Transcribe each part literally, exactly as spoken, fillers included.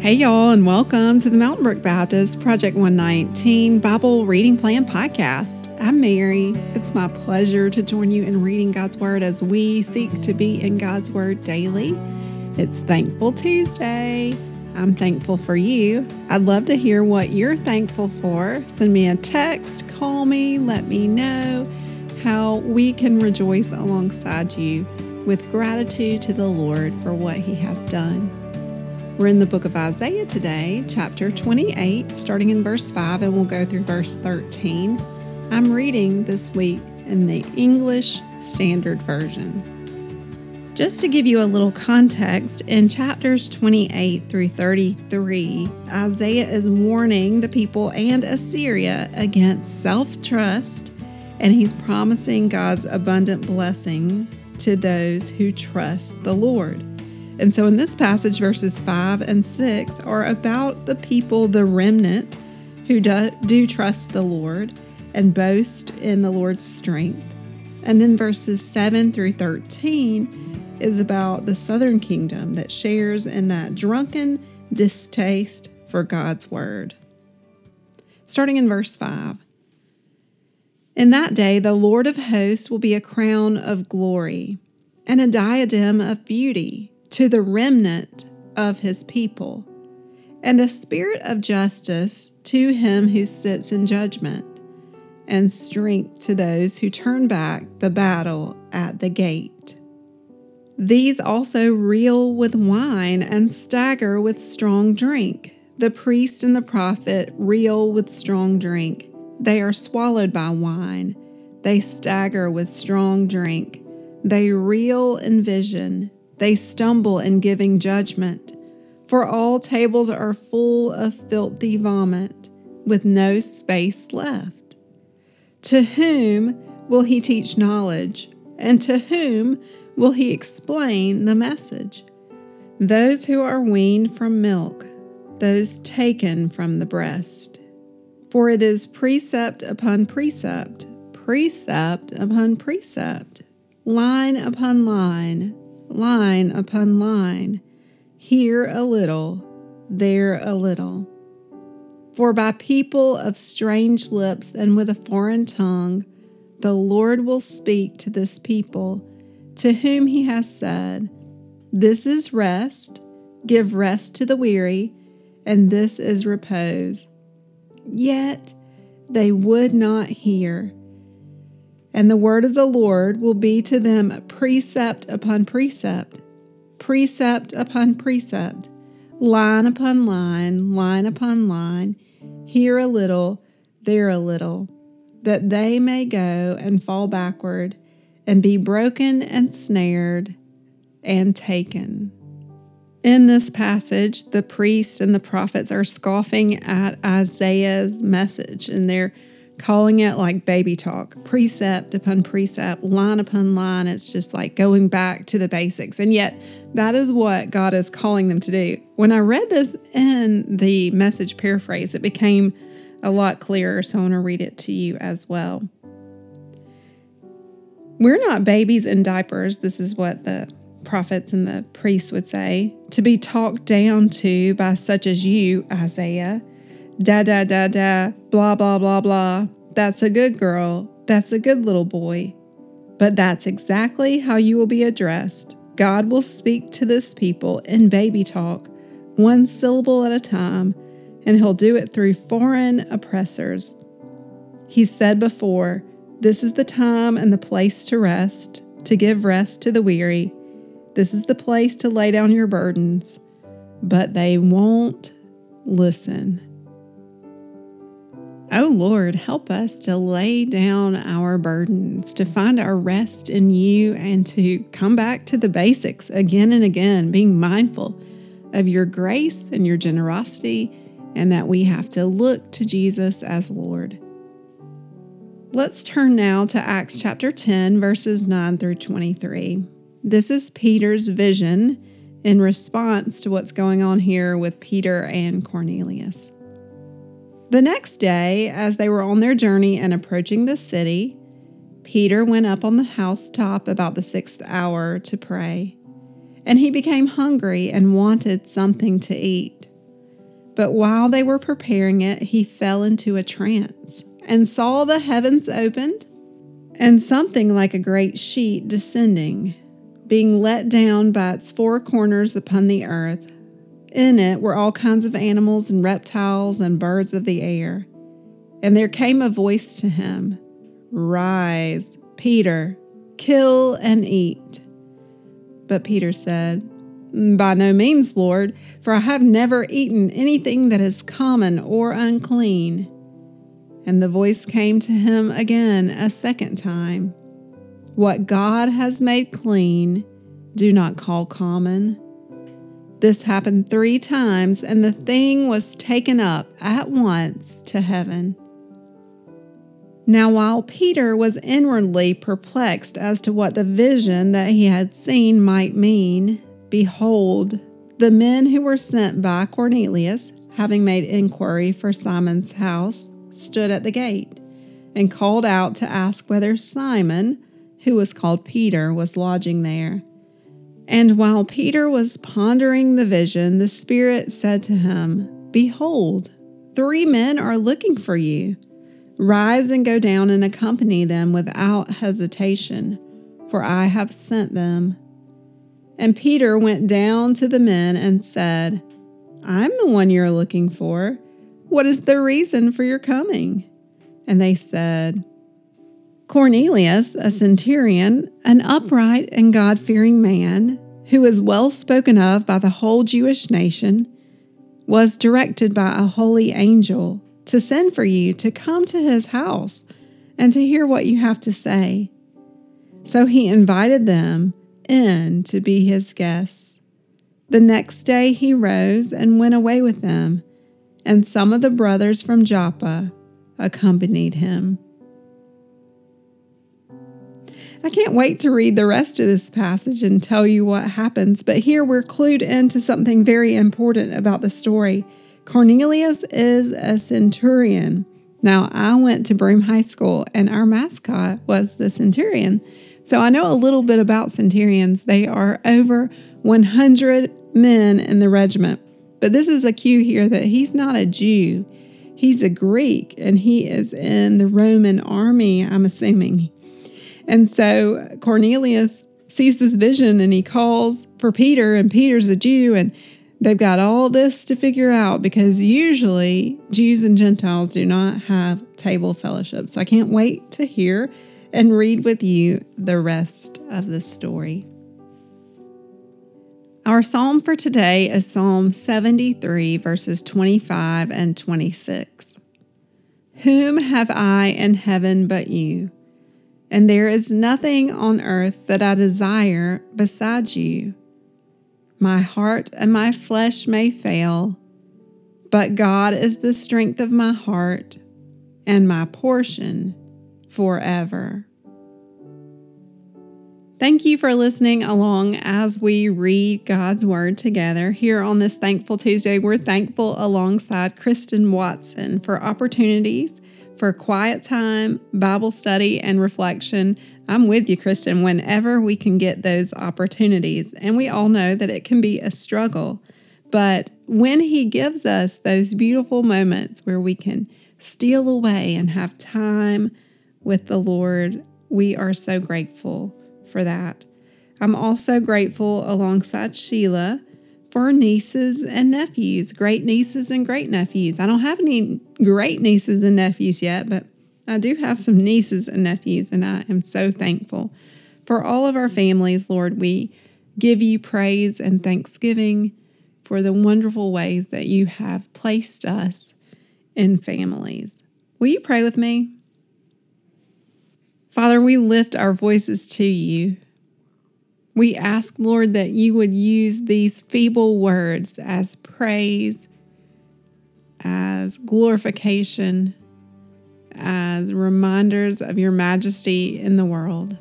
Hey y'all, and welcome to the Mountain Brook Baptist Project one nineteen Bible Reading Plan Podcast. I'm Mary. It's my pleasure to join you in reading God's Word as we seek to be in God's Word daily. It's Thankful Tuesday. I'm thankful for you. I'd love to hear what you're thankful for. Send me a text, call me, let me know how we can rejoice alongside you with gratitude to the Lord for what He has done. We're in the book of Isaiah today, chapter twenty-eight, starting in verse five, and we'll go through verse thirteen. I'm reading this week in the English Standard Version. Just to give you a little context, in chapters twenty-eight through thirty-three, Isaiah is warning the people and Assyria against self-trust, and he's promising God's abundant blessing to those who trust the Lord. And so in this passage, verses five and six are about the people, the remnant, who do, do trust the Lord and boast in the Lord's strength. And then verses seven through thirteen is about the southern kingdom that shares in that drunken distaste for God's word. Starting in verse five. In that day, the Lord of hosts will be a crown of glory and a diadem of beauty to the remnant of his people, and a spirit of justice to him who sits in judgment, and strength to those who turn back the battle at the gate. These also reel with wine and stagger with strong drink. The priest and the prophet reel with strong drink. They are swallowed by wine. They stagger with strong drink. They reel in vision. They stumble in giving judgment, for all tables are full of filthy vomit, with no space left. To whom will he teach knowledge, and to whom will he explain the message? Those who are weaned from milk, those taken from the breast. For it is precept upon precept, precept upon precept, line upon line, line upon line, here a little, there a little. For by people of strange lips and with a foreign tongue, the Lord will speak to this people, to whom he has said, this is rest, give rest to the weary, and this is repose. Yet they would not hear. And the word of the Lord will be to them precept upon precept, precept upon precept, line upon line, line upon line, here a little, there a little, that they may go and fall backward and be broken and snared and taken. In this passage, the priests and the prophets are scoffing at Isaiah's message, and they're calling it like baby talk, precept upon precept, line upon line. It's just like going back to the basics. And yet that is what God is calling them to do. When I read this in the Message paraphrase, it became a lot clearer. So I want to read it to you as well. We're not babies in diapers. This is what the prophets and the priests would say, to be talked down to by such as you, Isaiah. Da, da, da, da, blah, blah, blah, blah. That's a good girl. That's a good little boy. But that's exactly how you will be addressed. God will speak to this people in baby talk, one syllable at a time, and he'll do it through foreign oppressors. He said before, this is the time and the place to rest, to give rest to the weary. This is the place to lay down your burdens. But they won't listen. Oh Lord, help us to lay down our burdens, to find our rest in you, and to come back to the basics again and again, being mindful of your grace and your generosity, and that we have to look to Jesus as Lord. Let's turn now to Acts chapter ten, verses nine through twenty-three. This is Peter's vision in response to what's going on here with Peter and Cornelius. The next day, as they were on their journey and approaching the city, Peter went up on the housetop about the sixth hour to pray, and he became hungry and wanted something to eat. But while they were preparing it, he fell into a trance and saw the heavens opened and something like a great sheet descending, being let down by its four corners upon the earth. In it were all kinds of animals and reptiles and birds of the air. And there came a voice to him, "Rise, Peter, kill and eat." But Peter said, "By no means, Lord, for I have never eaten anything that is common or unclean." And the voice came to him again a second time, "What God has made clean, do not call common." This happened three times, and the thing was taken up at once to heaven. Now while Peter was inwardly perplexed as to what the vision that he had seen might mean, behold, the men who were sent by Cornelius, having made inquiry for Simon's house, stood at the gate, and called out to ask whether Simon, who was called Peter, was lodging there. And while Peter was pondering the vision, the Spirit said to him, "Behold, three men are looking for you. Rise and go down and accompany them without hesitation, for I have sent them." And Peter went down to the men and said, "I'm the one you're looking for. What is the reason for your coming?" And they said, "Cornelius, a centurion, an upright and God-fearing man, who is well spoken of by the whole Jewish nation, was directed by a holy angel to send for you to come to his house and to hear what you have to say." So he invited them in to be his guests. The next day he rose and went away with them, and some of the brothers from Joppa accompanied him. I can't wait to read the rest of this passage and tell you what happens, but here we're clued into something very important about the story. Cornelius is a centurion. Now, I went to Broome High School, and our mascot was the centurion. So I know a little bit about centurions. They are over one hundred men in the regiment. But this is a cue here that he's not a Jew. He's a Greek, and he is in the Roman army, I'm assuming. And so Cornelius sees this vision, and he calls for Peter, and Peter's a Jew, and they've got all this to figure out because usually Jews and Gentiles do not have table fellowship. So I can't wait to hear and read with you the rest of the story. Our psalm for today is Psalm seventy-three, verses twenty-five and twenty-six. "Whom have I in heaven but you? And there is nothing on earth that I desire besides you. My heart and my flesh may fail, but God is the strength of my heart and my portion forever." Thank you for listening along as we read God's Word together. Here on this Thankful Tuesday, we're thankful alongside Kristen Watson for opportunities for quiet time, Bible study, and reflection. I'm with you, Kristen, whenever we can get those opportunities. And we all know that it can be a struggle. But when He gives us those beautiful moments where we can steal away and have time with the Lord, we are so grateful for that. I'm also grateful alongside Sheila for nieces and nephews, great nieces and great nephews. I don't have any great nieces and nephews yet, but I do have some nieces and nephews, and I am so thankful for all of our families. Lord, we give you praise and thanksgiving for the wonderful ways that you have placed us in families. Will you pray with me? Father, we lift our voices to you. We ask, Lord, that you would use these feeble words as praise, as glorification, as reminders of your majesty in the world.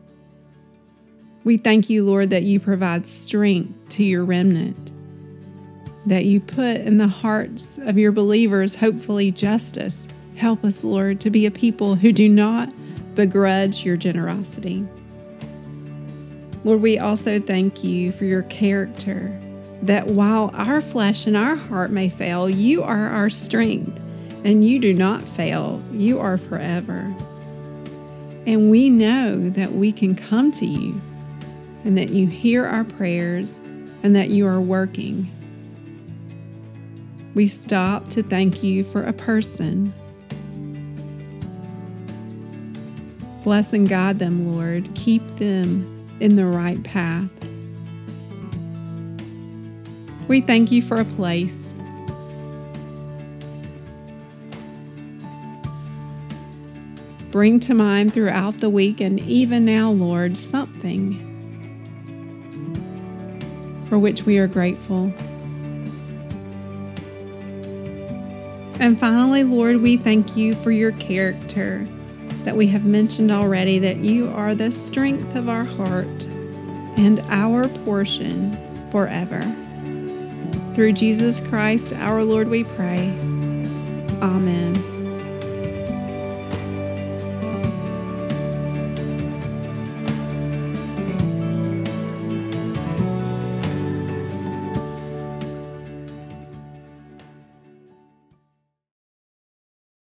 We thank you, Lord, that you provide strength to your remnant, that you put in the hearts of your believers, hopefully, justice. Help us, Lord, to be a people who do not begrudge your generosity. Lord, we also thank you for your character that while our flesh and our heart may fail, you are our strength, and you do not fail. You are forever. And we know that we can come to you, and that you hear our prayers, and that you are working. We stop to thank you for a person. Bless and guide them, Lord. Keep them in the right path. We thank you for a place. Bring to mind throughout the week and even now, Lord, something for which we are grateful. And finally, Lord, we thank you for your character that we have mentioned already, that you are the strength of our heart and our portion forever. Through Jesus Christ, our Lord, we pray. Amen.